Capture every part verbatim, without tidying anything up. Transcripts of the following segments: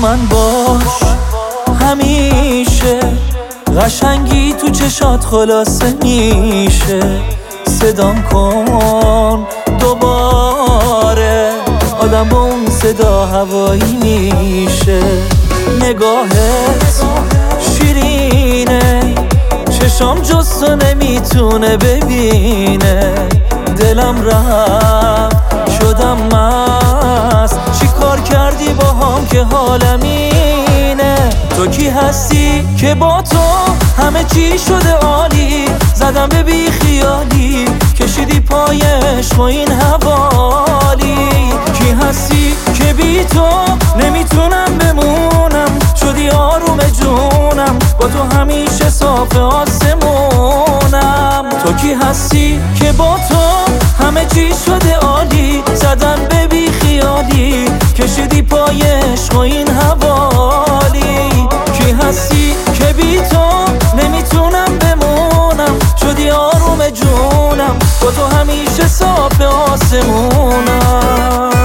من باش همیشه، قشنگی تو چشات خلاصه میشه. صدام کن دوباره، آدم با اون صدا هوایی میشه. نگاهت شیرینه، چشام جز تو نمیتونه ببینه. دلم رفت شدم مست، چی کار کردی با هم که حالم اینه؟ تو کی هستی که با تو همه چی شده عالی؟ زدم به بی خیالی، کشیدی پایش با این حوالی. کی هستی که بی تو نمیتونم بمونم؟ شدی آروم جونم، با تو همیشه صاف آسمونم. تو کی هستی که با تو همه چی شده عالی؟ زدم به بی خیالی، کشیدی پایش با این حوالی. کی هستی که بی تو نمیتونم بمونم؟ شدی آروم جونم، با تو همیشه صاف آسمونم.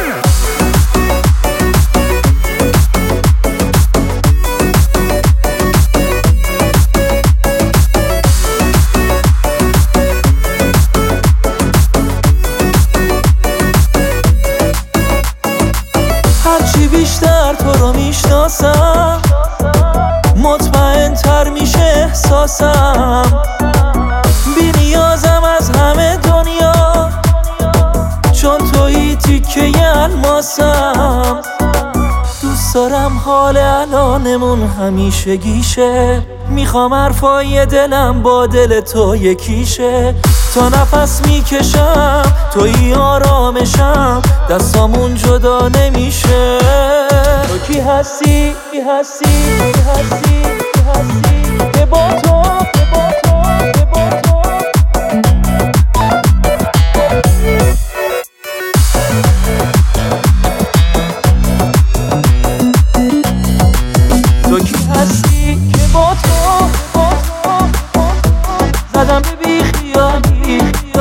هرچی بیشتر تو رو میشناسم، مطمئن تر میشه احساسم. بی نیازم از همه دنیا، چون تویی تیکه الماسم. دوست دارم حال الانمون همیشه گیشه، میخوام حرفای دلم با دل تو یکیشه. تا نفس میکشم تویی آرامشم، دستامون جدا نمیشه. تو کی هستی؟ کی هستی؟ کی هستی؟ کی هستی؟ که با تو که با تو که با تو تو کی هستی که با تو با تو زدم به بی خیالی.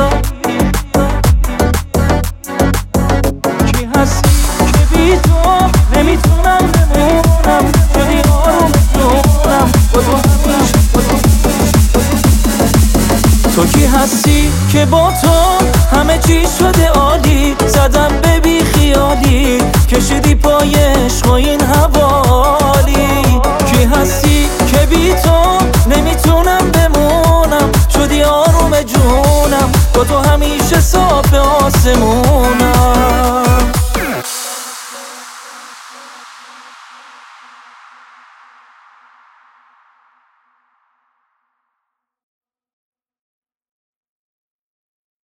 کی هستی که بی تو نمیتونم بمونم؟ شدی آروم جونم، با تو همیشه. تو کی هستی که با تو همه چی شده عالی؟ زدم به بی خیالی، کشیدی پایش با این حوالی. کی هستی که بی تو نمیتونم بمونم؟ شدی آروم جونم، با تو همیشه صاف آسمونم.